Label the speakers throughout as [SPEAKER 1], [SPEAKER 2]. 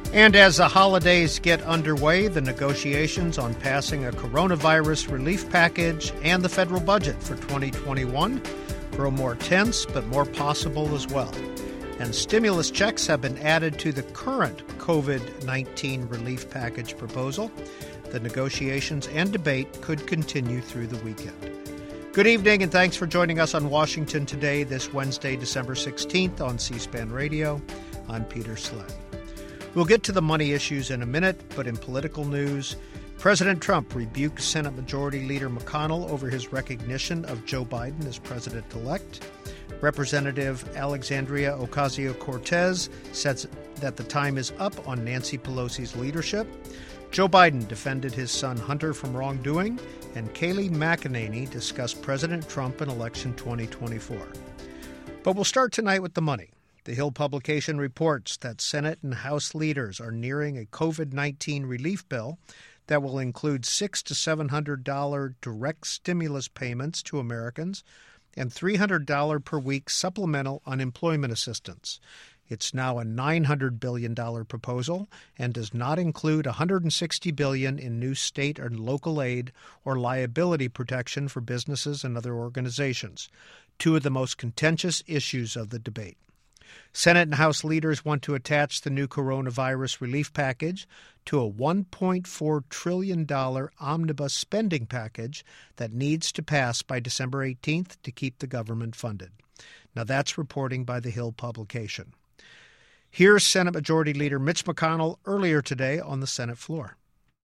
[SPEAKER 1] And as the holidays get underway, the negotiations on passing a coronavirus relief package and the federal budget for 2021 grow more tense, but more possible as well. And stimulus checks have been added to the current COVID-19 relief package proposal. The negotiations and debate could continue through the weekend. Good evening, and thanks for joining us on Washington Today this Wednesday, December 16th on C-SPAN Radio. I'm Peter Slett. We'll get to the money issues in a minute, but in political news, President Trump rebuked Senate Majority Leader McConnell over his recognition of Joe Biden as president-elect. Representative Alexandria Ocasio-Cortez says that the time is up on Nancy Pelosi's leadership. Joe Biden defended his son Hunter from wrongdoing, and Kayleigh McEnany discussed President Trump and election 2024. But we'll start tonight with the money. The Hill publication reports that Senate and House leaders are nearing a COVID-19 relief bill that will include $600 to $700 direct stimulus payments to Americans and $300 per week supplemental unemployment assistance. It's now a $900 billion proposal and does not include $160 billion in new state and local aid or liability protection for businesses and other organizations, two of the most contentious issues of the debate. Senate and House leaders want to attach the new coronavirus relief package to a $1.4 trillion omnibus spending package that needs to pass by December 18th to keep the government funded. Now, that's reporting by the Hill publication. Here's Senate Majority Leader Mitch McConnell earlier today on the Senate floor.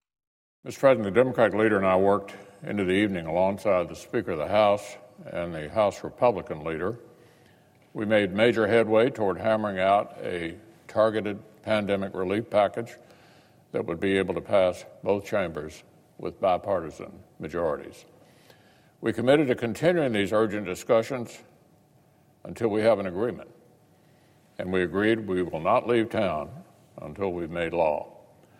[SPEAKER 2] Mr. President, the Democratic leader and I worked into the evening alongside the Speaker of the House and the House Republican leader. We made major headway toward hammering out a targeted pandemic relief package that would be able to pass both chambers with bipartisan majorities. We committed to continuing these urgent discussions until we have an agreement, and we agreed we will not leave town until we've made law.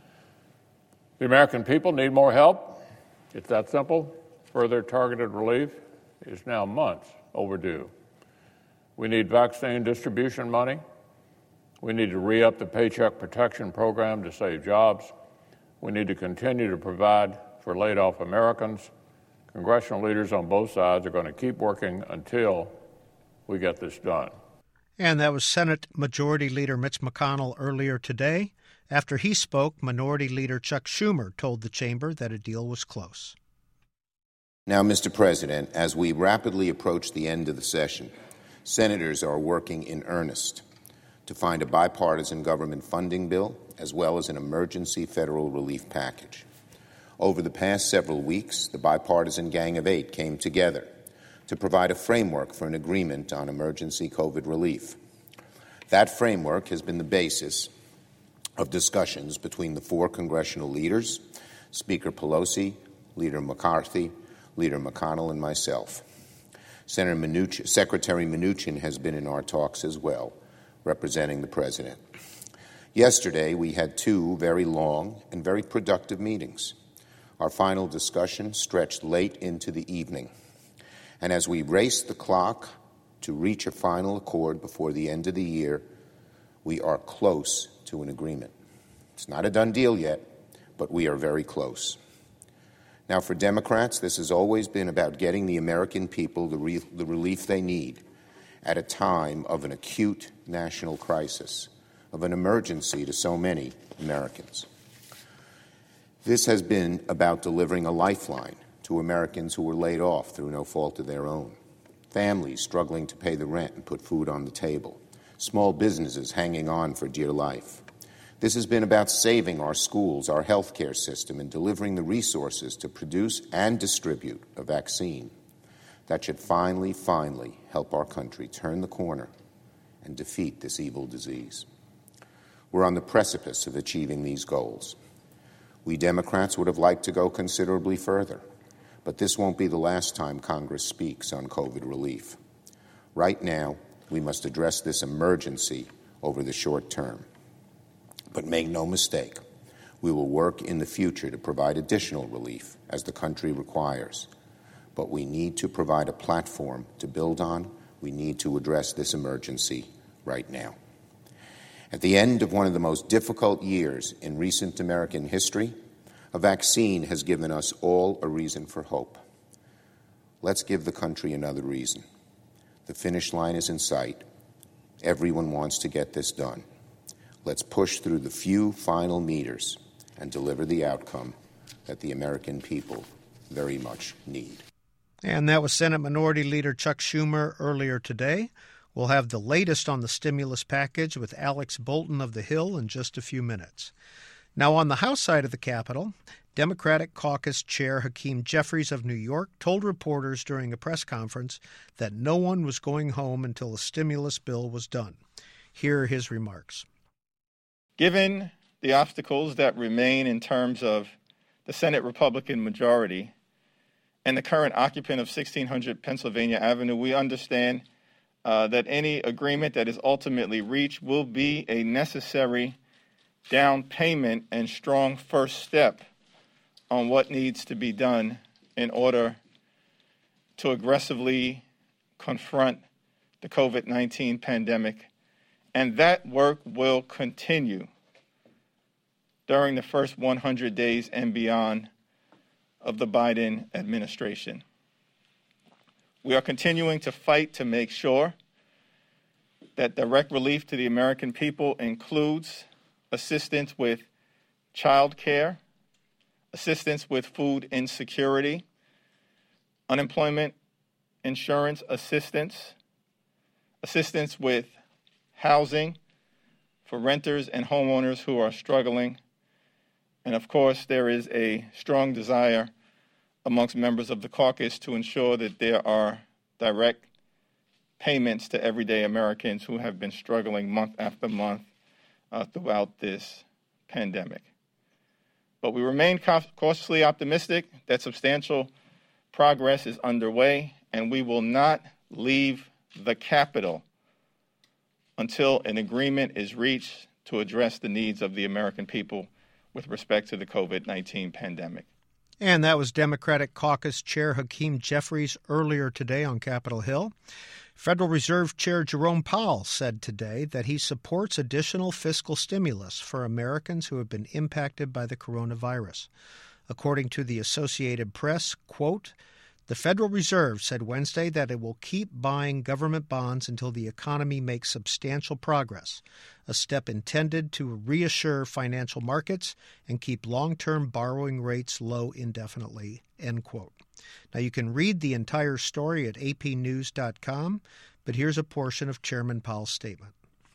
[SPEAKER 2] The American people need more help. It's that simple. Further targeted relief is now months overdue. We need vaccine distribution money. We need to re-up the Paycheck Protection Program to save jobs. We need to continue to provide for laid-off Americans. Congressional leaders on both sides are going to keep working until we get this done.
[SPEAKER 1] And that was Senate Majority Leader Mitch McConnell earlier today. After he spoke, Minority Leader Chuck Schumer told the chamber that a deal was close.
[SPEAKER 3] Now, Mr. President, as we rapidly approach the end of the session, senators are working in earnest to find a bipartisan government funding bill as well as an emergency federal relief package. Over the past several weeks, the bipartisan Gang of Eight came together to provide a framework for an agreement on emergency COVID relief. That framework has been the basis of discussions between the four congressional leaders, Speaker Pelosi, Leader McCarthy, Leader McConnell, and myself. Secretary Mnuchin has been in our talks as well, representing the President. Yesterday, we had two very long and very productive meetings. Our final discussion stretched late into the evening. And as we raced the clock to reach a final accord before the end of the year, we are close to an agreement. It's not a done deal yet, but we are very close. Now, for Democrats, this has always been about getting the American people the relief they need at a time of an acute national crisis, of an emergency to so many Americans. This has been about delivering a lifeline to Americans who were laid off through no fault of their own, families struggling to pay the rent and put food on the table, small businesses hanging on for dear life. This has been about saving our schools, our healthcare system, and delivering the resources to produce and distribute a vaccine that should finally help our country turn the corner and defeat this evil disease. We're on the precipice of achieving these goals. We Democrats would have liked to go considerably further, but this won't be the last time Congress speaks on COVID relief. Right now, we must address this emergency over the short term. But make no mistake, we will work in the future to provide additional relief as the country requires. But we need to provide a platform to build on. We need to address this emergency right now. At the end of one of the most difficult years in recent American history, a vaccine has given us all a reason for hope. Let's give the country another reason. The finish line is in sight. Everyone wants to get this done. Let's push through the few final meters and deliver the outcome that the American people very much need.
[SPEAKER 1] And that was Senate Minority Leader Chuck Schumer earlier today. We'll have the latest on the stimulus package with Alex Bolton of the Hill in just a few minutes. Now, on the House side of the Capitol, Democratic Caucus Chair Hakeem Jeffries of New York told reporters during a press conference that no one was going home until the stimulus bill was done. Here are his remarks.
[SPEAKER 4] Given the obstacles that remain in terms of the Senate Republican majority and the current occupant of 1600 Pennsylvania Avenue, we understand that any agreement that is ultimately reached will be a necessary down payment and strong first step on what needs to be done in order to aggressively confront the COVID-19 pandemic. And that work will continue during the first 100 days and beyond of the Biden administration. We are continuing to fight to make sure that direct relief to the American people includes assistance with child care, assistance with food insecurity, unemployment insurance assistance, assistance with housing for renters and homeowners who are struggling. And of course, there is a strong desire amongst members of the caucus to ensure that there are direct payments to everyday Americans who have been struggling month after month throughout this pandemic. But we remain cautiously optimistic that substantial progress is underway, and we will not leave the Capitol until an agreement is reached to address the needs of the American people with respect to the COVID-19 pandemic.
[SPEAKER 1] And that was Democratic Caucus Chair Hakeem Jeffries earlier today on Capitol Hill. Federal Reserve Chair Jerome Powell said today that he supports additional fiscal stimulus for Americans who have been impacted by the coronavirus. According to the Associated Press, quote, the Federal Reserve said Wednesday that it will keep buying government bonds until the economy makes substantial progress, a step intended to reassure financial markets and keep long-term borrowing rates low indefinitely, end quote. Now, you can read the entire story at apnews.com, but here's a portion of Chairman Powell's statement.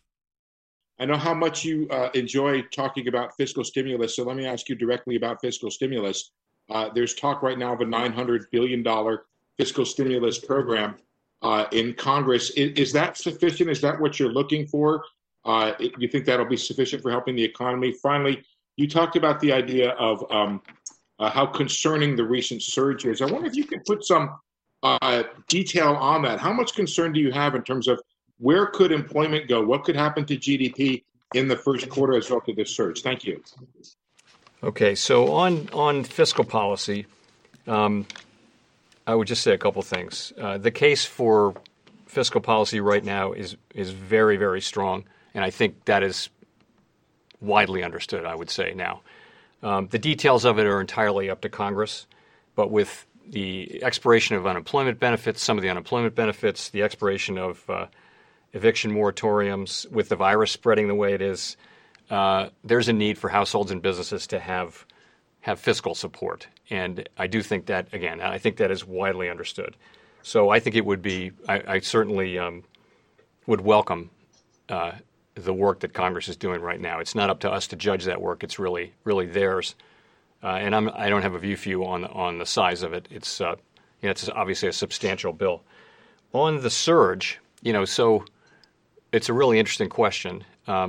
[SPEAKER 5] I know how much you enjoy talking about fiscal stimulus, so let me ask you directly about fiscal stimulus. There's talk right now of a $900 billion fiscal stimulus program in Congress. Is that sufficient? Is that what you're looking for? You think that'll be sufficient for helping the economy? Finally, you talked about the idea of how concerning the recent surge is. I wonder if you could put some detail on that. How much concern do you have in terms of where could employment go? What could happen to GDP in the first quarter as a result of this surge? Thank you.
[SPEAKER 6] Okay, so on fiscal policy, I would just say a couple things. The case for fiscal policy right now is very, very strong, and I think that is widely understood, I would say now. The details of it are entirely up to Congress, but with the expiration of unemployment benefits, some of the unemployment benefits, the expiration of eviction moratoriums, with the virus spreading the way it is, there's a need for households and businesses to have fiscal support. And I do think that, again, I think that is widely understood. So I think it would be, I certainly would welcome the work that Congress is doing right now. It's not up to us to judge that work. It's really, really theirs. And I don't have a view for you on the size of it. It's it's obviously a substantial bill. On the surge, so it's a really interesting question.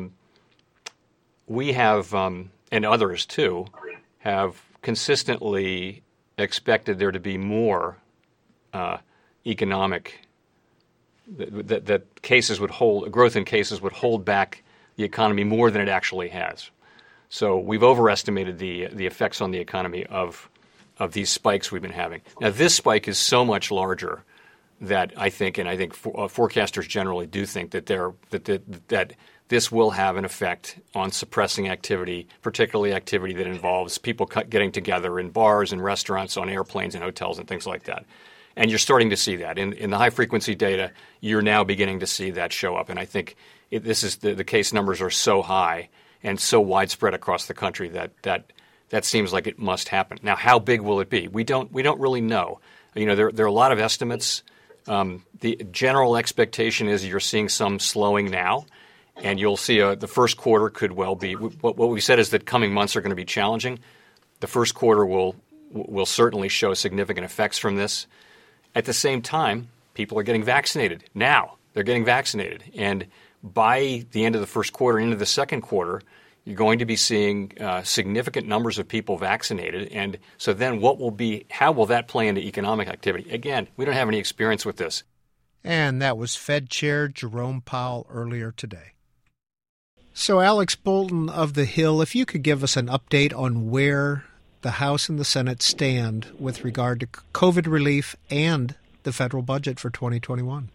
[SPEAKER 6] We have, and others too, have consistently expected there to be more economic, that cases would hold, growth in cases would hold back the economy more than it actually has. So we've overestimated the effects on the economy of these spikes we've been having. Now, this spike is so much larger that I think forecasters generally do think that that this will have an effect on suppressing activity, particularly activity that involves people getting together in bars and restaurants, on airplanes and hotels and things like that. And you're starting to see that. In the high-frequency data, you're now beginning to see that show up. And I think this is the case numbers are so high and so widespread across the country that seems like it must happen. Now, how big will it be? We don't really know. There are a lot of estimates. The general expectation is you're seeing some slowing now, and you'll see the first quarter could well be. What we said is that coming months are going to be challenging. The first quarter will certainly show significant effects from this. At the same time, people are getting vaccinated now. They're getting vaccinated, and by the end of the first quarter, into the second quarter, you're going to be seeing significant numbers of people vaccinated. And so then how will that play into economic activity? Again, we don't have any experience with this.
[SPEAKER 1] And that was Fed Chair Jerome Powell earlier today. So Alex Bolton of the Hill, if you could give us an update on where the House and the Senate stand with regard to COVID relief and the federal budget for 2021.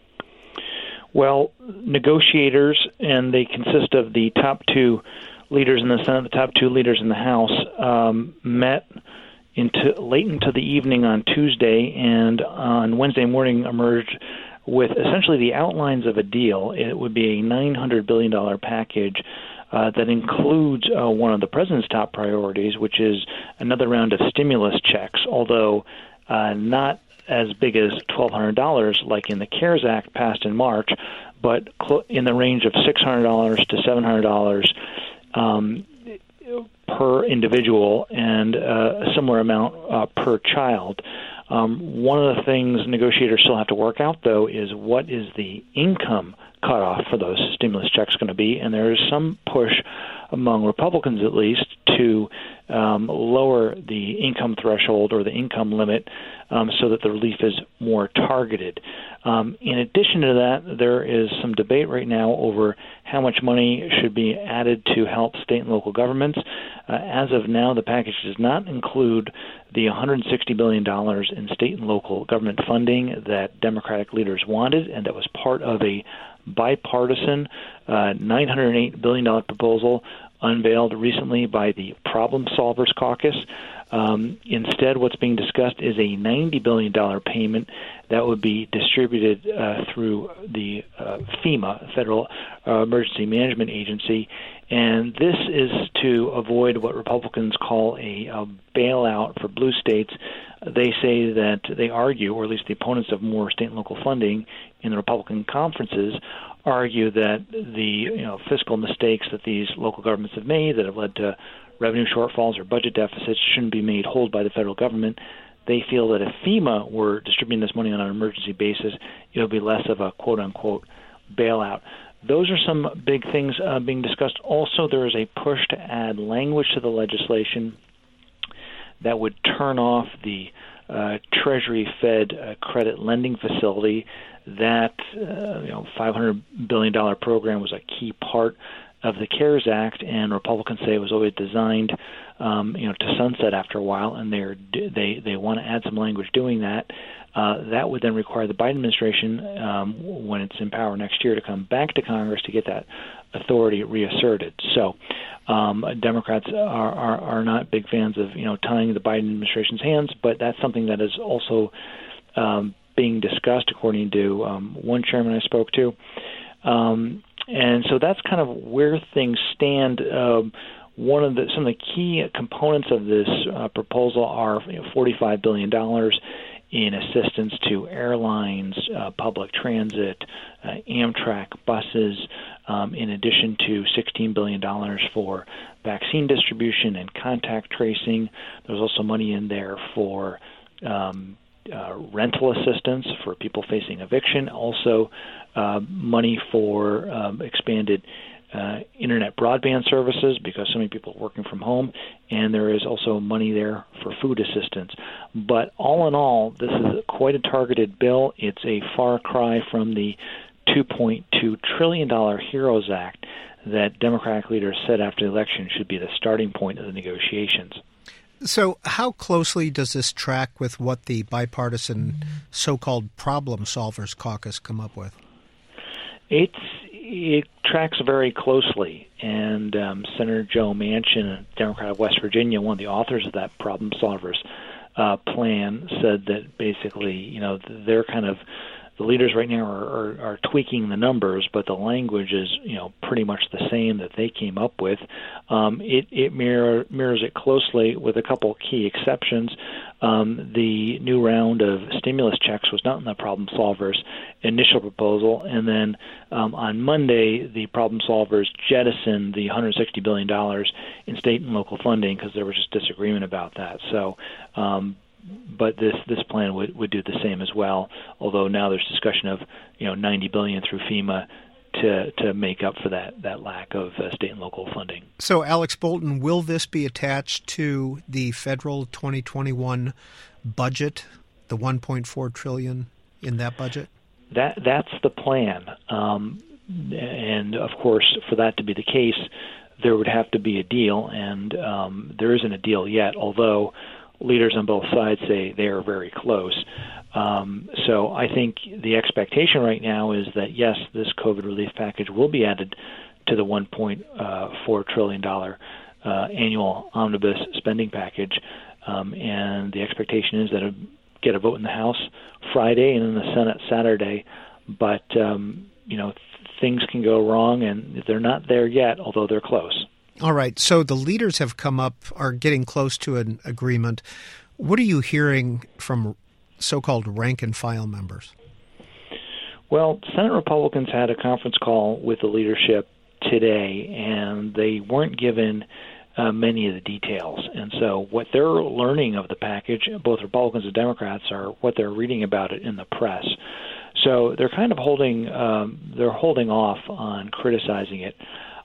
[SPEAKER 7] Well, negotiators, and they consist of the top two leaders in the Senate, the top two leaders in the House, met late into the evening on Tuesday, and on Wednesday morning emerged with essentially the outlines of a deal. It would be a $900 billion package that includes one of the president's top priorities, which is another round of stimulus checks, although not as big as $1,200 like in the CARES Act passed in March, but in the range of $600 to $700 per individual, and a similar amount per child. One of the things negotiators still have to work out, though, is what is the income cutoff for those stimulus checks going to be, and there is some push among Republicans, at least, to lower the income threshold or the income limit so that the relief is more targeted. In addition to that, there is some debate right now over how much money should be added to help state and local governments. As of now, the package does not include the $160 billion in state and local government funding that Democratic leaders wanted, and that was part of a bipartisan $908 billion proposal unveiled recently by the Problem Solvers Caucus. Instead, what's being discussed is a $90 billion payment that would be distributed through the FEMA, Federal Emergency Management Agency, and this is to avoid what Republicans call a bailout for blue states. They say that they argue, or at least the opponents of more state and local funding in the Republican conferences argue that the fiscal mistakes that these local governments have made that have led to revenue shortfalls or budget deficits shouldn't be made whole by the federal government. They feel that if FEMA were distributing this money on an emergency basis, it would be less of a quote-unquote bailout. Those are some big things being discussed. Also, there is a push to add language to the legislation that would turn off the Treasury-fed credit lending facility. That $500 billion program was a key part of the CARES Act, and Republicans say it was always designed to sunset after a while, and they want to add some language doing that. That would then require the Biden administration, when it's in power next year, to come back to Congress to get that authority reasserted. So Democrats are not big fans of tying the Biden administration's hands, but that's something that is also being discussed, according to one chairman I spoke to. And so that's kind of where things stand. Some of the key components of this proposal are $45 billion in assistance to airlines, public transit, Amtrak buses, in addition to $16 billion for vaccine distribution and contact tracing. There's also money in there for rental assistance for people facing eviction, also money for expanded internet broadband services because so many people are working from home, and there is also money there for food assistance. But all in all, this is quite a targeted bill. It's a far cry from the $2.2 trillion HEROES Act that Democratic leaders said after the election should be the starting point of the negotiations.
[SPEAKER 1] So how closely does this track with what the bipartisan so-called problem solvers caucus come up with?
[SPEAKER 7] It tracks very closely, and Senator Joe Manchin, a Democrat of West Virginia, one of the authors of that problem solvers plan, said that basically, they're kind of the leaders right now are tweaking the numbers, but the language is, pretty much the same that they came up with. It mirrors it closely with a couple key exceptions. The new round of stimulus checks was not in the problem solvers' initial proposal, and then on Monday, the problem solvers jettisoned the $160 billion in state and local funding because there was just disagreement about that. So. But this plan would do the same as well. Although now there's discussion of $90 billion through FEMA to make up for that lack of state and local funding.
[SPEAKER 1] So, Alex Bolton, will this be attached to the federal 2021 budget, the $1.4 trillion in that budget?
[SPEAKER 7] That's the plan, and of course, for that to be the case, there would have to be a deal, and there isn't a deal yet. Although leaders on both sides say they are very close. So I think the expectation right now is that, yes, this COVID relief package will be added to the $1.4 trillion annual omnibus spending package. And the expectation is that it'll get a vote in the House Friday and in the Senate Saturday. But, things can go wrong, and they're not there yet, although they're close.
[SPEAKER 1] All right. So the leaders are getting close to an agreement. What are you hearing from so-called rank and file members?
[SPEAKER 7] Well, Senate Republicans had a conference call with the leadership today, and they weren't given many of the details. And so what they're learning of the package, both Republicans and Democrats, are what they're reading about it in the press. So they're kind of holding off on criticizing it.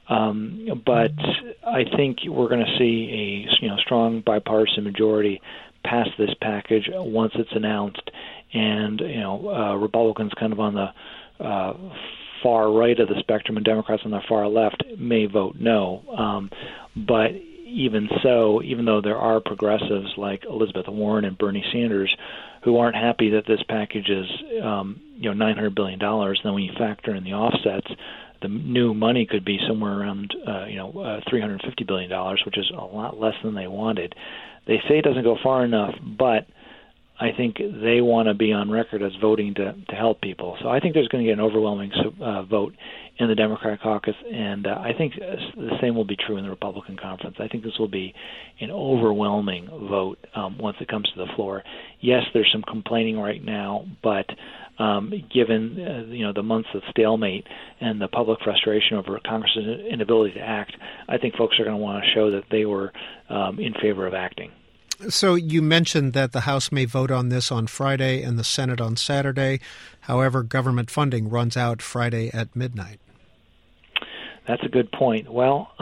[SPEAKER 7] But I think we're going to see a strong bipartisan majority pass this package once it's announced, and Republicans kind of on the far right of the spectrum and Democrats on the far left may vote no. But even so, even though there are progressives like Elizabeth Warren and Bernie Sanders who aren't happy that this package is $900 billion, then when you factor in the offsets, the new money could be somewhere around $350 billion, which is a lot less than they wanted. They say it doesn't go far enough, but I think they want to be on record as voting to help people. So I think there's going to get an overwhelming vote in the Democrat caucus, and I think the same will be true in the Republican conference. I think this will be an overwhelming vote once it comes to the floor. Yes, there's some complaining right now, but given the months of stalemate and the public frustration over Congress's inability to act, I think folks are going to want to show that they were in favor of acting.
[SPEAKER 1] So you mentioned that the House may vote on this on Friday and the Senate on Saturday. However, government funding runs out Friday at midnight.
[SPEAKER 7] That's a good point. Well,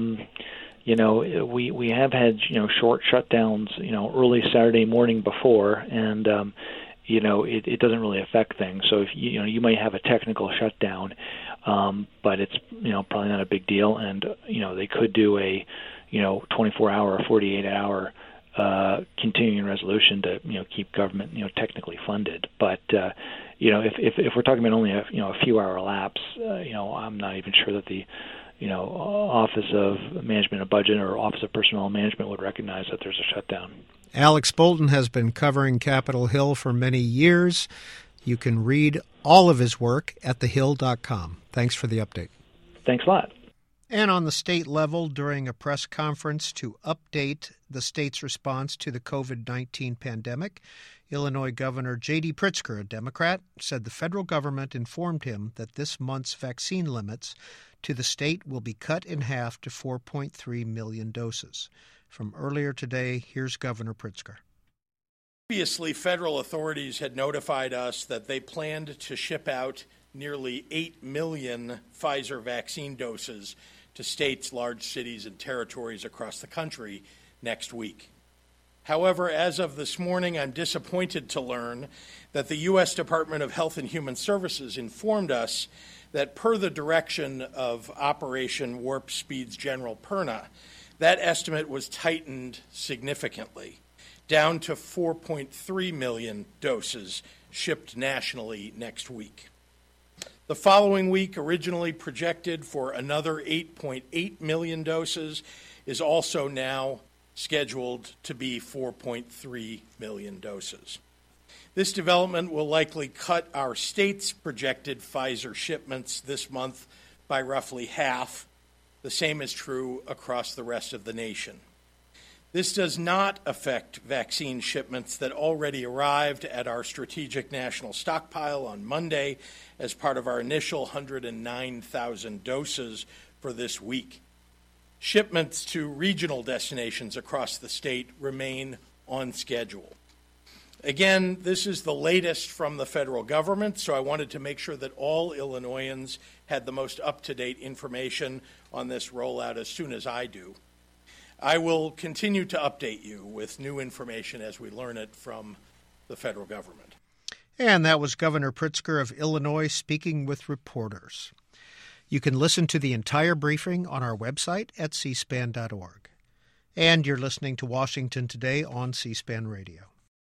[SPEAKER 7] we have had short shutdowns early Saturday morning before, and it doesn't really affect things. So if you might have a technical shutdown, but it's probably not a big deal, and they could do a 24-hour or 48-hour continuing resolution to keep government technically funded. But if we're talking about only a few hour lapse, I'm not even sure that the Office of Management and Budget or Office of Personnel Management would recognize that there's a shutdown.
[SPEAKER 1] Alex Bolton has been covering Capitol Hill for many years. You can read all of his work at thehill.com. Thanks for the update.
[SPEAKER 7] Thanks a lot.
[SPEAKER 1] And on the state level, during a press conference to update the state's response to the COVID-19 pandemic, Illinois Governor J.D. Pritzker, a Democrat, said the federal government informed him that this month's vaccine limits to the state will be cut in half to 4.3 million doses. From earlier today, here's Governor Pritzker.
[SPEAKER 8] Previously, federal authorities had notified us that they planned to ship out nearly 8 million Pfizer vaccine doses to states, large cities, and territories across the country next week. However, as of this morning, I'm disappointed to learn that the U.S. Department of Health and Human Services informed us that per the direction of Operation Warp Speed's General Perna, That estimate was tightened significantly, down to 4.3 million doses shipped nationally next week. The following week, originally projected for another 8.8 million doses, is also now scheduled to be 4.3 million doses. This development will likely cut our state's projected Pfizer shipments this month by roughly half. The same is true across the rest of the nation. This does not affect vaccine shipments that already arrived at our strategic national stockpile on Monday as part of our initial 109,000 doses for this week. Shipments to regional destinations across the state remain on schedule. Again, this is the latest from the federal government, so I wanted to make sure that all Illinoisans had the most up-to-date information on this rollout as soon as I do. I will continue to update you with new information as we learn it from the federal government.
[SPEAKER 1] And that was Governor Pritzker of Illinois speaking with reporters. You can listen to the entire briefing on our website at cspan.org. And you're listening to Washington Today on C-SPAN Radio.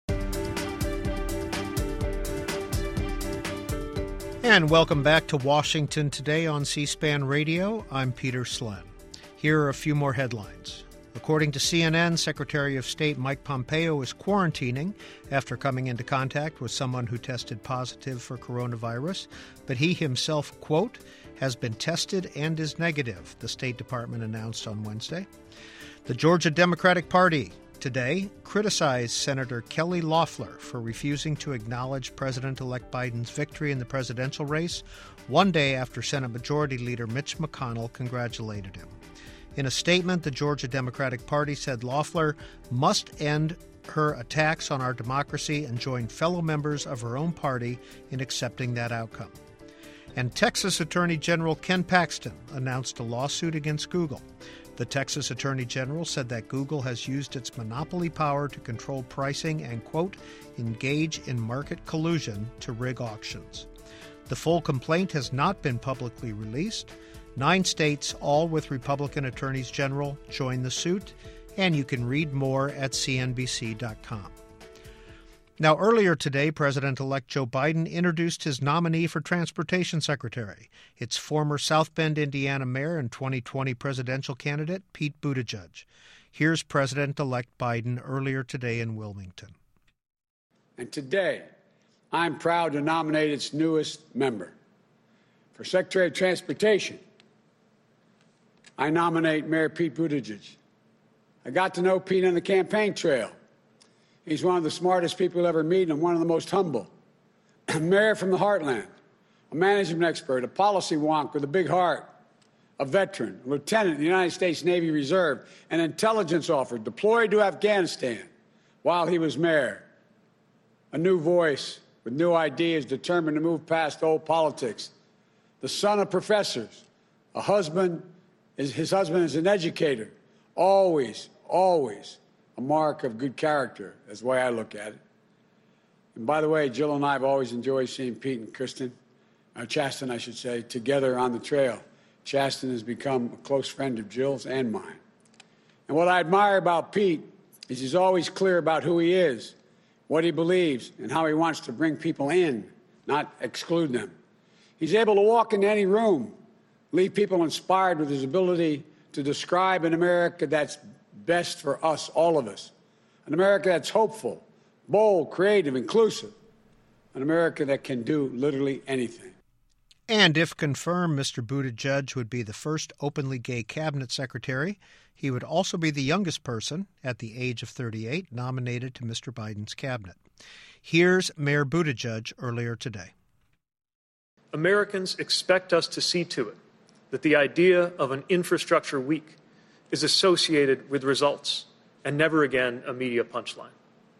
[SPEAKER 1] And welcome back to Washington Today on C-SPAN Radio. I'm Peter Slen. Here are a few more headlines. According to CNN, Secretary of State Mike Pompeo is quarantining after coming into contact with someone who tested positive for coronavirus, but he himself, quote, has been tested and is negative, the State Department announced on Wednesday. The Georgia Democratic Party today criticized Senator Kelly Loeffler for refusing to acknowledge President-elect Biden's victory in the presidential race, one day after Senate Majority Leader Mitch McConnell congratulated him. In a statement, the Georgia Democratic Party said Loeffler must end her attacks on our democracy and join fellow members of her own party in accepting that outcome. And Texas Attorney General Ken Paxton announced a lawsuit against Google. The Texas Attorney General said that Google has used its monopoly power to control pricing and, quote, engage in market collusion to rig auctions. The full complaint has not been publicly released. 9 states, all with Republican attorneys general, joined the suit, and you can read more at cnbc.com. Now, earlier today, President-elect Joe Biden introduced his nominee for Transportation Secretary. It's former South Bend, Indiana Mayor and 2020 presidential candidate Pete Buttigieg. Here's President-elect Biden earlier today in Wilmington.
[SPEAKER 9] And today, I'm proud to nominate its newest member. For Secretary of Transportation, I nominate Mayor Pete Buttigieg. I got to know Pete on the campaign trail. He's one of the smartest people you'll ever meet and one of the most humble. A mayor from the heartland, a management expert, a policy wonk with a big heart, a veteran, a lieutenant in the United States Navy Reserve, an intelligence officer deployed to Afghanistan while he was mayor. A new voice with new ideas, determined to move past old politics. The son of professors, his husband is an educator, always a mark of good character, is the way I look at it. And by the way, Jill and I have always enjoyed seeing Pete and Chasten, I should say, together on the trail. Chasten has become a close friend of Jill's and mine. And what I admire about Pete is he's always clear about who he is, what he believes, and how he wants to bring people in, not exclude them. He's able to walk into any room, leave people inspired with his ability to describe an America that's best for us, all of us. An America that's hopeful, bold, creative, inclusive. An America that can do literally anything.
[SPEAKER 1] And if confirmed, Mr. Buttigieg would be the first openly gay cabinet secretary. He would also be the youngest person, at the age of 38, nominated to Mr. Biden's cabinet. Here's Mayor Buttigieg earlier today.
[SPEAKER 10] Americans expect us to see to it that the idea of an infrastructure week is associated with results and never again a media punchline.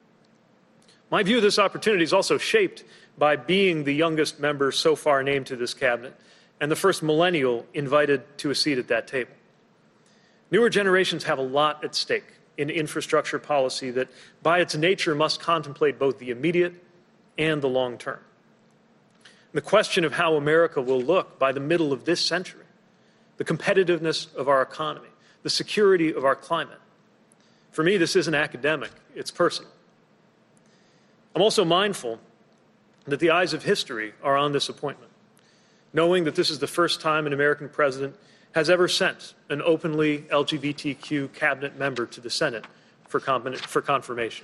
[SPEAKER 10] My view of this opportunity is also shaped by being the youngest member so far named to this cabinet and the first millennial invited to a seat at that table. Newer generations have a lot at stake in infrastructure policy that, by its nature, must contemplate both the immediate and the long term. The question of how America will look by the middle of this century, the competitiveness of our economy, the security of our climate. For me, this isn't academic, it's personal. I'm also mindful that the eyes of history are on this appointment, knowing that this is the first time an American president has ever sent an openly LGBTQ cabinet member to the Senate for confirmation.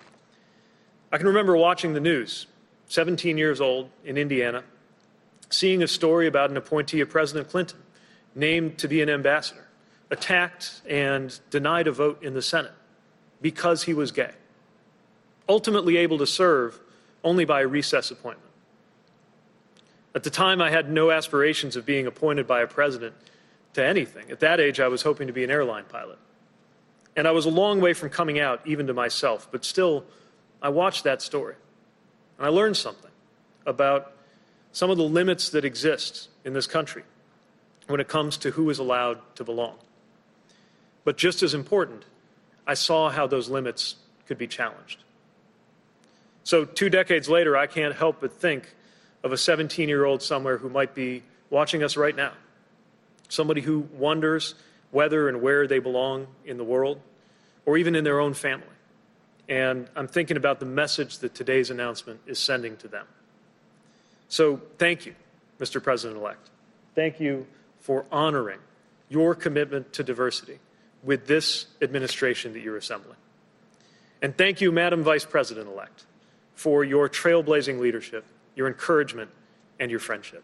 [SPEAKER 10] I can remember watching the news, 17 years old, in Indiana, seeing a story about an appointee of President Clinton, named to be an ambassador, attacked and denied a vote in the Senate because he was gay, ultimately able to serve only by a recess appointment. At the time, I had no aspirations of being appointed by a president to anything. At that age, I was hoping to be an airline pilot. And I was a long way from coming out, even to myself, but still, I watched that story. And I learned something about some of the limits that exist in this country when it comes to who is allowed to belong. But just as important, I saw how those limits could be challenged. So 2 decades later, I can't help but think of a 17-year-old somewhere who might be watching us right now, somebody who wonders whether and where they belong in the world, or even in their own family. And I'm thinking about the message that today's announcement is sending to them. So thank you, Mr. President-elect. Thank you for honoring your commitment to diversity with this administration that you're assembling. And thank you, Madam Vice President-elect, for your trailblazing leadership, your encouragement, and your friendship.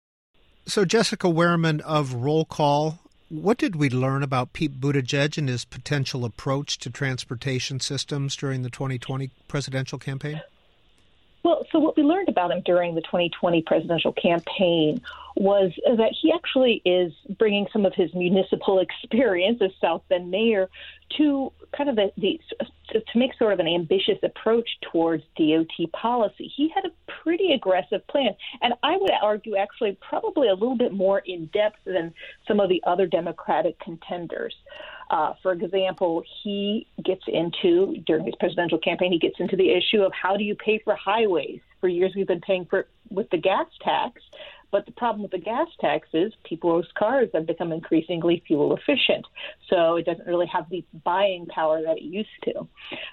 [SPEAKER 1] So, Jessica Wehrman of Roll Call, what did we learn about Pete Buttigieg and his potential approach to transportation systems during the 2020 presidential campaign?
[SPEAKER 11] Well, so what we learned about him during the 2020 presidential campaign was that he actually is bringing some of his municipal experience as South Bend mayor to kind of to make sort of an ambitious approach towards DOT policy. He had a pretty aggressive plan, and I would argue actually probably a little bit more in depth than some of the other Democratic contenders. For example, he gets into, during his presidential campaign, he gets into the issue of how do you pay for highways? For years we've been paying for with the gas tax, but the problem with the gas tax is people's cars have become increasingly fuel efficient, so it doesn't really have the buying power that it used to.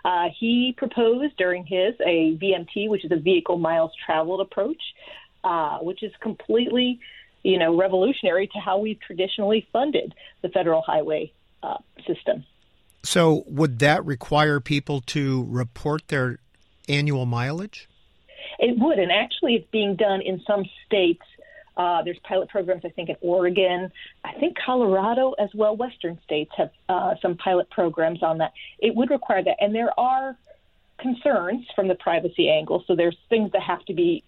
[SPEAKER 11] He proposed during a VMT, which is a vehicle miles traveled approach, which is completely, revolutionary to how we've traditionally funded the federal highway system.
[SPEAKER 1] So would that require people to report their annual mileage?
[SPEAKER 11] It would, and actually it's being done in some states. There's pilot programs, I think, in Oregon. I think Colorado as well. Western states have some pilot programs on that. It would require that. And there are concerns from the privacy angle. So there's things that have to be,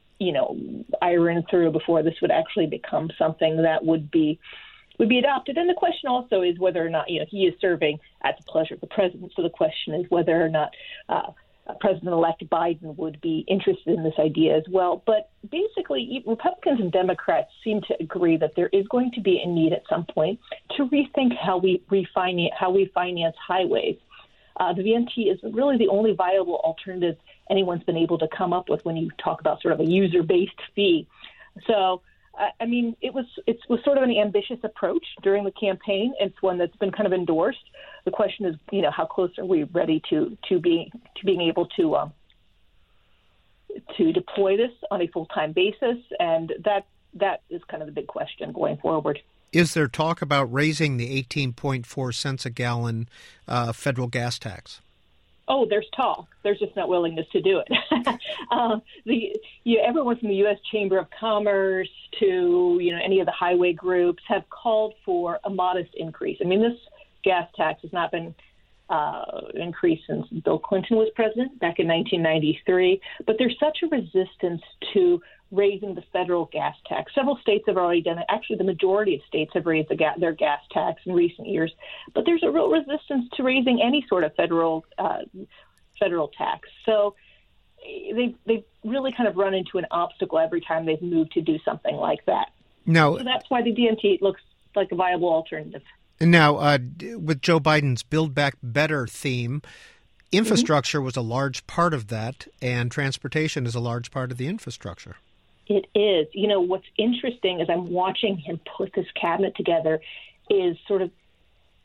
[SPEAKER 11] ironed through before this would actually become something that would be adopted. And the question also is whether or not, he is serving at the pleasure of the president. So the question is whether or not President-elect Biden would be interested in this idea as well. But basically, Republicans and Democrats seem to agree that there is going to be a need at some point to rethink how we finance highways. The VMT is really the only viable alternative anyone's been able to come up with when you talk about sort of a user-based fee. So, it was sort of an ambitious approach during the campaign. It's one that's been kind of endorsed. The question is, how close are we ready to being able to deploy this on a full-time basis? And that is kind of the big question going forward.
[SPEAKER 1] Is there talk about raising the 18.4 cents a gallon federal gas tax?
[SPEAKER 11] Oh, there's talk. There's just not willingness to do it. Everyone from the U.S. Chamber of Commerce to any of the highway groups have called for a modest increase. This gas tax has not been increased since Bill Clinton was president back in 1993. But there's such a resistance to raising the federal gas tax. Several states have already done it. Actually, the majority of states have raised their gas tax in recent years. But there's a real resistance to raising any sort of federal tax. So they've really kind of run into an obstacle every time they've moved to do something like that.
[SPEAKER 1] Now,
[SPEAKER 11] so that's why the DMT looks like a viable alternative.
[SPEAKER 1] Now, with Joe Biden's Build Back Better theme, infrastructure was a large part of that, and transportation is a large part of the infrastructure.
[SPEAKER 11] It is. What's interesting as I'm watching him put this cabinet together is sort of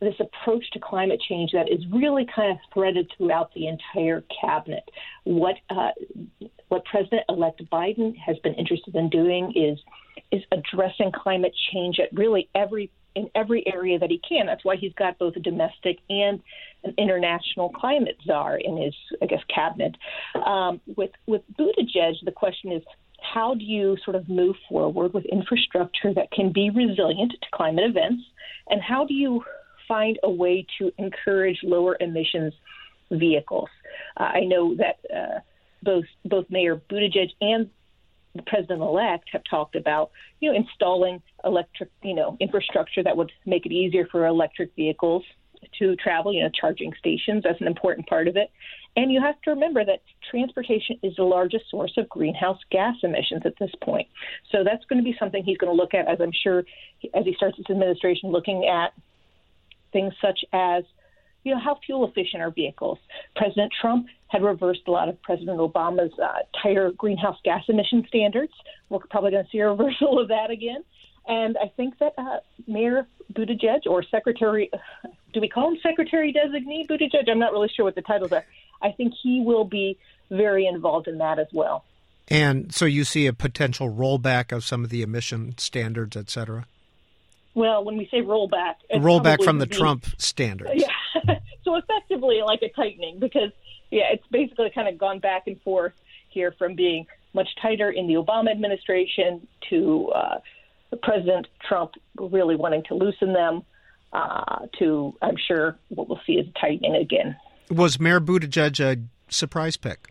[SPEAKER 11] this approach to climate change that is really kind of threaded throughout the entire cabinet. What President-elect Biden has been interested in doing is addressing climate change at really in every area that he can. That's why he's got both a domestic and an international climate czar in his, cabinet. With Buttigieg, the question is, how do you sort of move forward with infrastructure that can be resilient to climate events? And how do you find a way to encourage lower emissions vehicles? I know that both Mayor Buttigieg and the president-elect have talked about, installing electric, infrastructure that would make it easier for electric vehicles to travel, charging stations. That's an important part of it. And you have to remember that transportation is the largest source of greenhouse gas emissions at this point. So that's going to be something he's going to look at, as I'm sure, as he starts his administration, looking at things such as, how fuel efficient are vehicles? President Trump had reversed a lot of President Obama's tighter greenhouse gas emission standards. We're probably going to see a reversal of that again. And I think that Mayor Buttigieg, or Secretary, do we call him Secretary Designee Buttigieg? I'm not really sure what the titles are. I think he will be very involved in that as well.
[SPEAKER 1] And so you see a potential rollback of some of the emission standards, et cetera?
[SPEAKER 11] Well, when we say rollback...
[SPEAKER 1] Rollback from the Trump standards.
[SPEAKER 11] Yeah. So effectively like a tightening, because, it's basically kind of gone back and forth here from being much tighter in the Obama administration to President Trump really wanting to loosen them to, I'm sure, what we'll see is tightening again. Was
[SPEAKER 1] Mayor Buttigieg a surprise pick?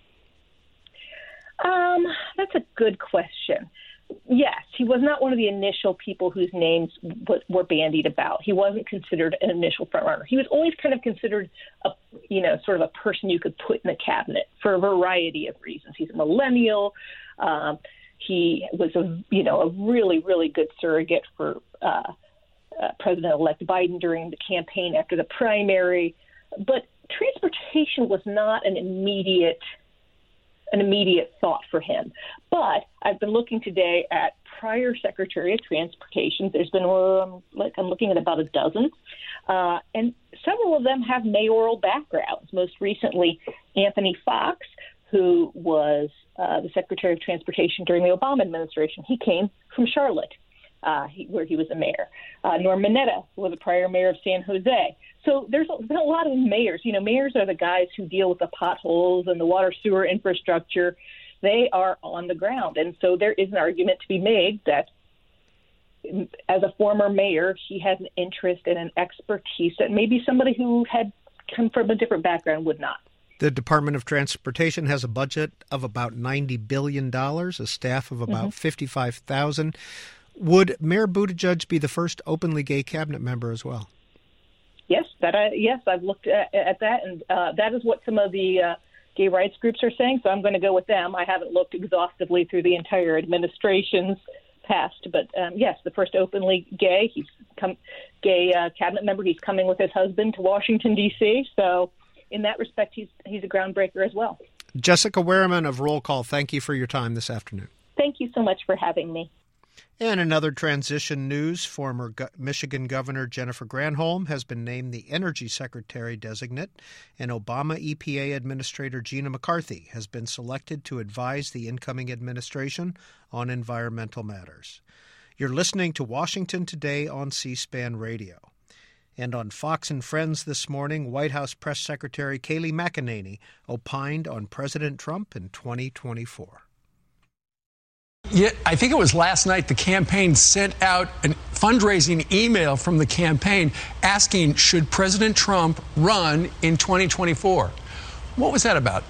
[SPEAKER 11] That's a good question. Yes, he was not one of the initial people whose names were bandied about. He wasn't considered an initial frontrunner. He was always kind of considered sort of a person you could put in the cabinet for a variety of reasons. He's a millennial. He was a really, really good surrogate for President-elect Biden during the campaign after the primary. But transportation was not an immediate thought for him. But I've been looking today at prior Secretary of Transportation. There's been, I'm looking at about a dozen, and several of them have mayoral backgrounds. Most recently, Anthony Fox, who was the Secretary of Transportation during the Obama administration. He came from Charlotte, where he was a mayor. Norm Mineta was a prior mayor of San Jose. So there's been a lot of mayors. Mayors are the guys who deal with the potholes and the water sewer infrastructure. They are on the ground. And so there is an argument to be made that as a former mayor, he has an interest and an expertise that maybe somebody who had come from a different background would not.
[SPEAKER 1] The Department of Transportation has a budget of about $90 billion, a staff of about 55,000. Would Mayor Buttigieg be the first openly gay cabinet member as well?
[SPEAKER 11] Yes, I've looked at that, and that is what some of the gay rights groups are saying, so I'm going to go with them. I haven't looked exhaustively through the entire administration's past, but yes, the first openly gay cabinet member. He's coming with his husband to Washington, D.C., so in that respect, he's a groundbreaker as well.
[SPEAKER 1] Jessica Wehrman of Roll Call, thank you for your time this afternoon.
[SPEAKER 11] Thank you so much for having me.
[SPEAKER 1] And another transition news, former Michigan Governor Jennifer Granholm has been named the Energy Secretary Designate, and Obama EPA Administrator Gina McCarthy has been selected to advise the incoming administration on environmental matters. You're listening to Washington Today on C-SPAN Radio. And on Fox and Friends this morning, White House Press Secretary Kayleigh McEnany opined on President Trump in 2024.
[SPEAKER 12] Yeah, I think it was last night the campaign sent out a fundraising email from the campaign asking, should President Trump run in 2024? What was that about?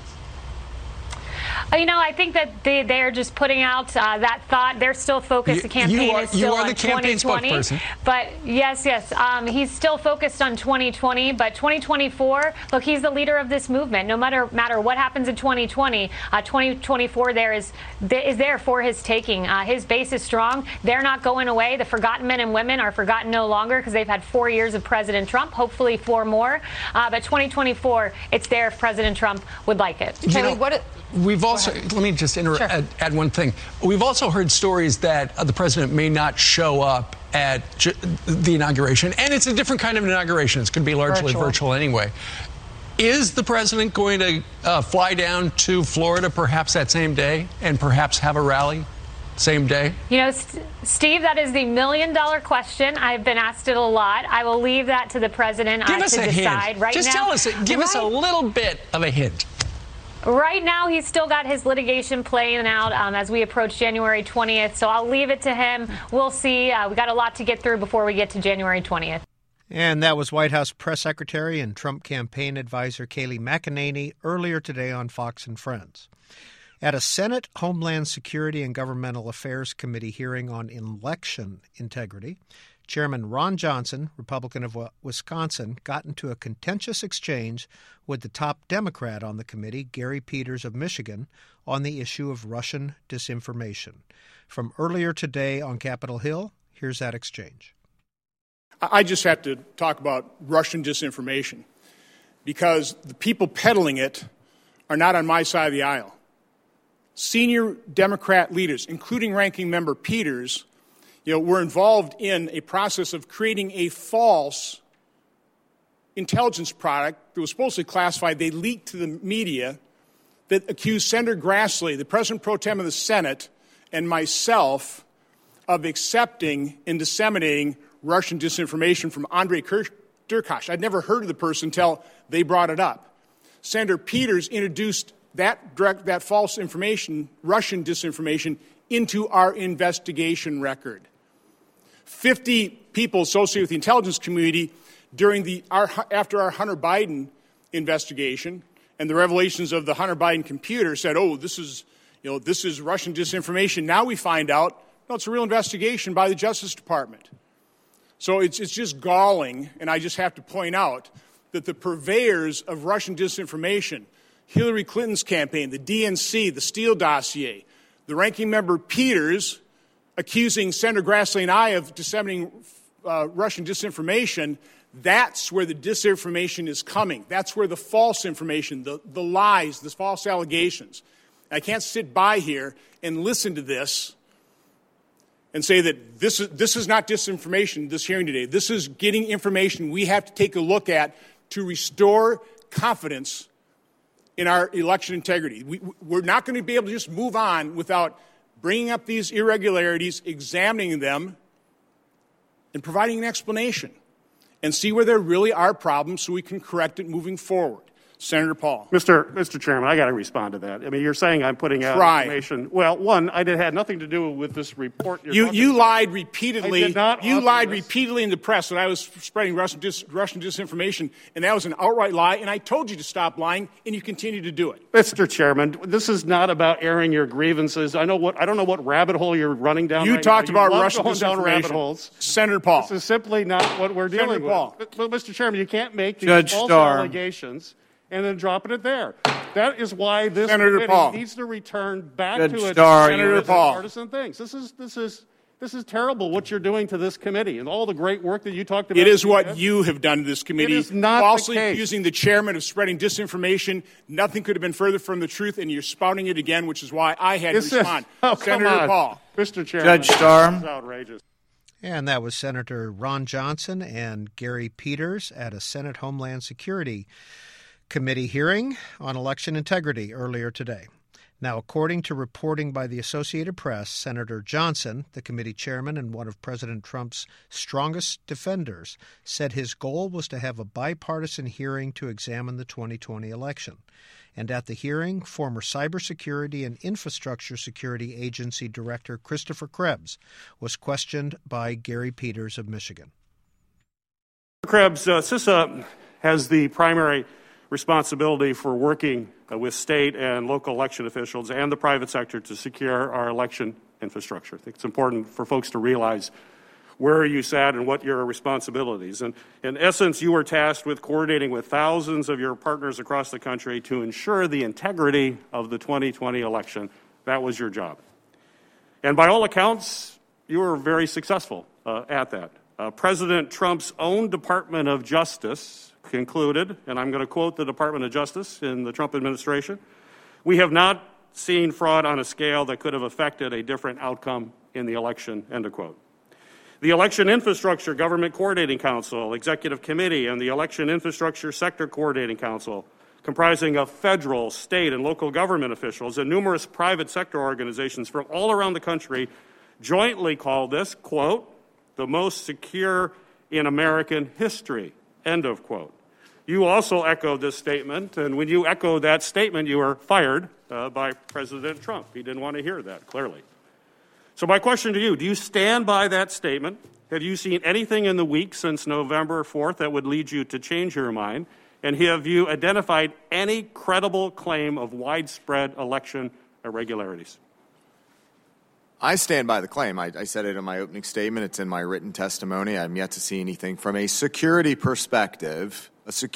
[SPEAKER 13] I think that they are just putting out that thought. They're still focused. The campaign is still on 2020. But yes, he's still focused on 2020. But 2024, look, he's the leader of this movement. No matter what happens in 2020, 2024 is there for his taking. His base is strong. They're not going away. The forgotten men and women are forgotten no longer because they've had 4 years of President Trump, hopefully 4 more. But 2024, it's there if President Trump would like it.
[SPEAKER 12] We've also, let me just add one thing. We've also heard stories that the president may not show up at the inauguration, and it's a different kind of inauguration. It's going to be largely virtual anyway. Is the president going to fly down to Florida perhaps that same day and perhaps have a rally same day?
[SPEAKER 13] You know, Steve, that is the million-dollar question. I've been asked it a lot. I will leave that to the president to decide.
[SPEAKER 12] Hint.
[SPEAKER 13] Right
[SPEAKER 12] Just
[SPEAKER 13] now,
[SPEAKER 12] tell us, give us a little bit of a hint.
[SPEAKER 13] Right now, he's still got his litigation playing out as we approach January 20th, so I'll leave it to him. We'll see. We got a lot to get through before we get to January 20th.
[SPEAKER 1] And that was White House press secretary and Trump campaign advisor Kayleigh McEnany earlier today on Fox and Friends. At a Senate Homeland Security and Governmental Affairs Committee hearing on election integrity, Chairman Ron Johnson, Republican of Wisconsin, got into a contentious exchange with the top Democrat on the committee, Gary Peters of Michigan, on the issue of Russian disinformation. From earlier today on Capitol Hill, here's that exchange.
[SPEAKER 14] I just have to talk about Russian disinformation because the people peddling it are not on my side of the aisle. Senior Democrat leaders, including Ranking Member Peters, were involved in a process of creating a false intelligence product that was supposedly classified. They leaked to the media that accused Senator Grassley, the President Pro Tem of the Senate, and myself of accepting and disseminating Russian disinformation from Andrei Derkach. I'd never heard of the person until they brought it up. Senator Peters introduced that false information, Russian disinformation, into our investigation record. 50 people associated with the intelligence community after our Hunter Biden investigation and the revelations of the Hunter Biden computer said, "Oh, this is Russian disinformation." Now we find out, no, it's a real investigation by the Justice Department. So it's just galling, and I just have to point out that the purveyors of Russian disinformation, Hillary Clinton's campaign, the DNC, the Steele dossier, the Ranking Member Peters accusing Senator Grassley and I of disseminating Russian disinformation, that's where the disinformation is coming. That's where the false information, the lies, the false allegations. I can't sit by here and listen to this and say that this is not disinformation, this hearing today. This is getting information we have to take a look at to restore confidence in our election integrity. We're not going to be able to just move on without bringing up these irregularities, examining them, and providing an explanation and see where there really are problems so we can correct it moving forward. Senator Paul.
[SPEAKER 15] Mr. Chairman, I got to respond to that. I mean, you're saying I'm putting out information. Well, one, it had nothing to do with this report.
[SPEAKER 14] You lied repeatedly.
[SPEAKER 15] I did not.
[SPEAKER 14] You lied repeatedly in the press that I was spreading Russian disinformation, and that was an outright lie. And I told you to stop lying, and you continue to do it.
[SPEAKER 15] Mr. Chairman, this is not about airing your grievances. I don't know what rabbit hole you're running down.
[SPEAKER 14] You talked about Russian disinformation.
[SPEAKER 15] Down rabbit holes.
[SPEAKER 14] Senator Paul.
[SPEAKER 15] This is simply not what we're dealing with.
[SPEAKER 14] Paul.
[SPEAKER 15] But, Mr. Chairman, you can't make these false allegations and then dropping it there. That is why this committee needs to return back to its partisan things. This is terrible what you're doing to this committee and all the great work that you talked about.
[SPEAKER 14] It is what you have done to this committee.
[SPEAKER 15] It is not
[SPEAKER 14] falsely
[SPEAKER 15] the case.
[SPEAKER 14] Accusing the chairman of spreading disinformation. Nothing could have been further from the truth, and you're spouting it again, which is why I had to respond. Senator Paul.
[SPEAKER 15] Mr. Chairman.
[SPEAKER 16] Judge Starr.
[SPEAKER 15] This is outrageous.
[SPEAKER 1] And that was Senator Ron Johnson and Gary Peters at a Senate Homeland Security Committee hearing on election integrity earlier today. Now, according to reporting by the Associated Press, Senator Johnson, the committee chairman and one of President Trump's strongest defenders, said his goal was to have a bipartisan hearing to examine the 2020 election. And at the hearing, former Cybersecurity and Infrastructure Security Agency Director Christopher Krebs was questioned by Gary Peters of Michigan.
[SPEAKER 15] Krebs, CISA has the primary responsibility for working with state and local election officials and the private sector to secure our election infrastructure. I think it's important for folks to realize where you sat and what your responsibilities. And in essence, you were tasked with coordinating with thousands of your partners across the country to ensure the integrity of the 2020 election. That was your job. And by all accounts, you were very successful at that. President Trump's own Department of Justice concluded, and I'm going to quote the Department of Justice in the Trump administration, "We have not seen fraud on a scale that could have affected a different outcome in the election," end of quote. The Election Infrastructure Government Coordinating Council, Executive Committee, and the Election Infrastructure Sector Coordinating Council, comprising of federal, state, and local government officials and numerous private sector organizations from all around the country, jointly called this, quote, the most secure in American history, end of quote. You also echoed this statement, and when you echoed that statement, you were fired by President Trump. He didn't want to hear that, clearly. So my question to you, do you stand by that statement? Have you seen anything in the week since November 4th that would lead you to change your mind? And have you identified any credible claim of widespread election irregularities?
[SPEAKER 16] I stand by the claim. I said it in my opening statement. It's in my written testimony. I'm yet to see anything from a security perspective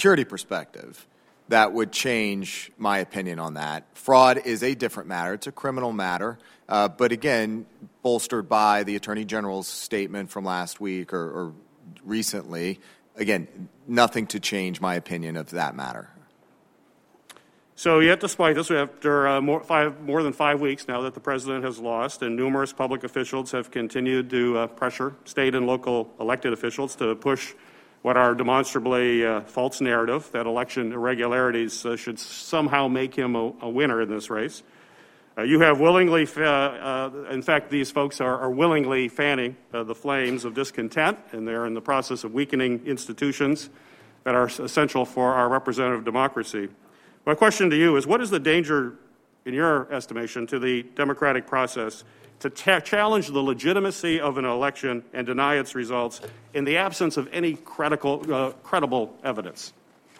[SPEAKER 16] that would change my opinion on that. Fraud is a different matter. It's a criminal matter. But again, bolstered by the Attorney General's statement from last week or recently, again, nothing to change my opinion of that matter.
[SPEAKER 15] So yet despite this, after more than 5 weeks now that the president has lost, and numerous public officials have continued to pressure state and local elected officials to push what are demonstrably false narrative that election irregularities should somehow make him a winner in this race. You have willingly, in fact, these folks are willingly fanning the flames of discontent, and they're in the process of weakening institutions that are essential for our representative democracy. My question to you is, what is the danger, in your estimation, to the democratic process to challenge the legitimacy of an election and deny its results in the absence of any credible evidence?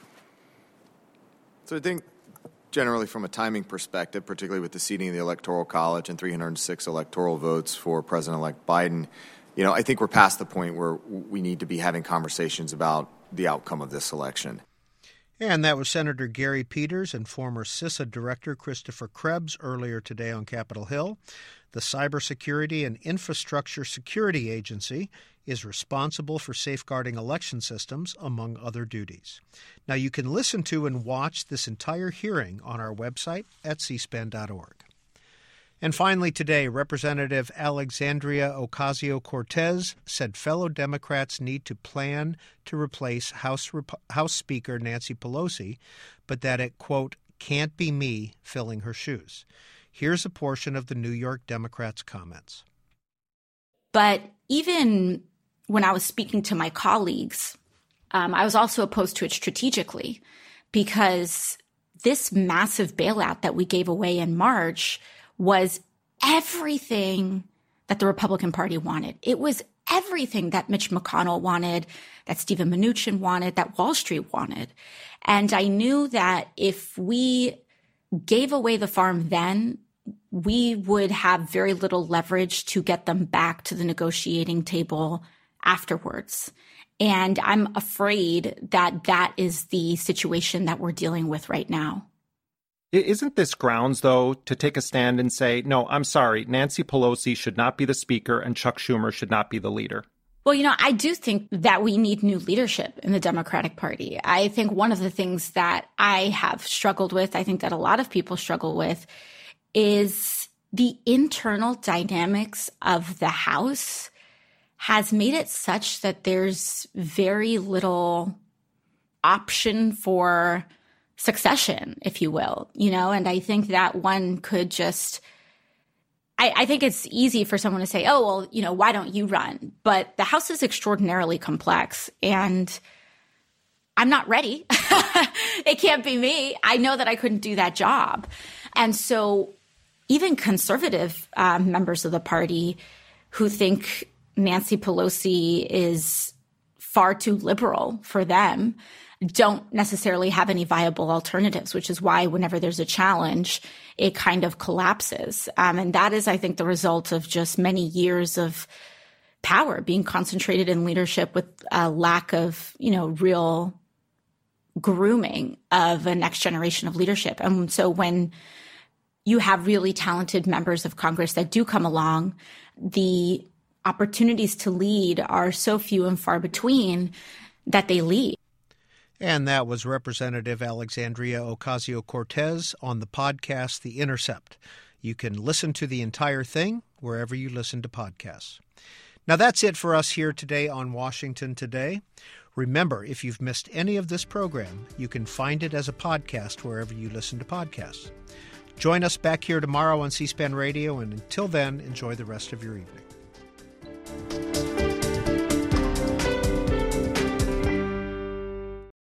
[SPEAKER 16] So I think generally from a timing perspective, particularly with the seating of the Electoral College and 306 electoral votes for President-elect Biden, I think we're past the point where we need to be having conversations about the outcome of this election.
[SPEAKER 1] And that was Senator Gary Peters and former CISA Director Christopher Krebs earlier today on Capitol Hill. The Cybersecurity and Infrastructure Security Agency is responsible for safeguarding election systems, among other duties. Now, you can listen to and watch this entire hearing on our website at cspan.org. And finally today, Representative Alexandria Ocasio-Cortez said fellow Democrats need to plan to replace House Speaker Nancy Pelosi, but that it, quote, can't be me filling her shoes. Here's a portion of the New York Democrats' comments.
[SPEAKER 17] But even when I was speaking to my colleagues, I was also opposed to it strategically, because this massive bailout that we gave away in March was everything that the Republican Party wanted. It was everything that Mitch McConnell wanted, that Stephen Mnuchin wanted, that Wall Street wanted. And I knew that if we gave away the farm then, we would have very little leverage to get them back to the negotiating table afterwards. And I'm afraid that that is the situation that we're dealing with right now.
[SPEAKER 18] Isn't this grounds, though, to take a stand and say, no, I'm sorry, Nancy Pelosi should not be the speaker and Chuck Schumer should not be the leader?
[SPEAKER 17] Well, I do think that we need new leadership in the Democratic Party. I think one of the things that I have struggled with, I think that a lot of people struggle with, is the internal dynamics of the House has made it such that there's very little option for succession, if you will, and I think that one could just, I think it's easy for someone to say, oh, well, why don't you run? But the House is extraordinarily complex, and I'm not ready. It can't be me. I know that I couldn't do that job. And so even conservative members of the party who think Nancy Pelosi is far too liberal for them don't necessarily have any viable alternatives, which is why whenever there's a challenge, it kind of collapses. And that is, I think, the result of just many years of power being concentrated in leadership with a lack of, real grooming of a next generation of leadership. And so when you have really talented members of Congress that do come along, the opportunities to lead are so few and far between that they lead.
[SPEAKER 1] And that was Representative Alexandria Ocasio-Cortez on the podcast The Intercept. You can listen to the entire thing wherever you listen to podcasts. Now that's it for us here today on Washington Today. Remember, if you've missed any of this program, you can find it as a podcast wherever you listen to podcasts. Join us back here tomorrow on C-SPAN Radio, and until then, enjoy the rest of your evening.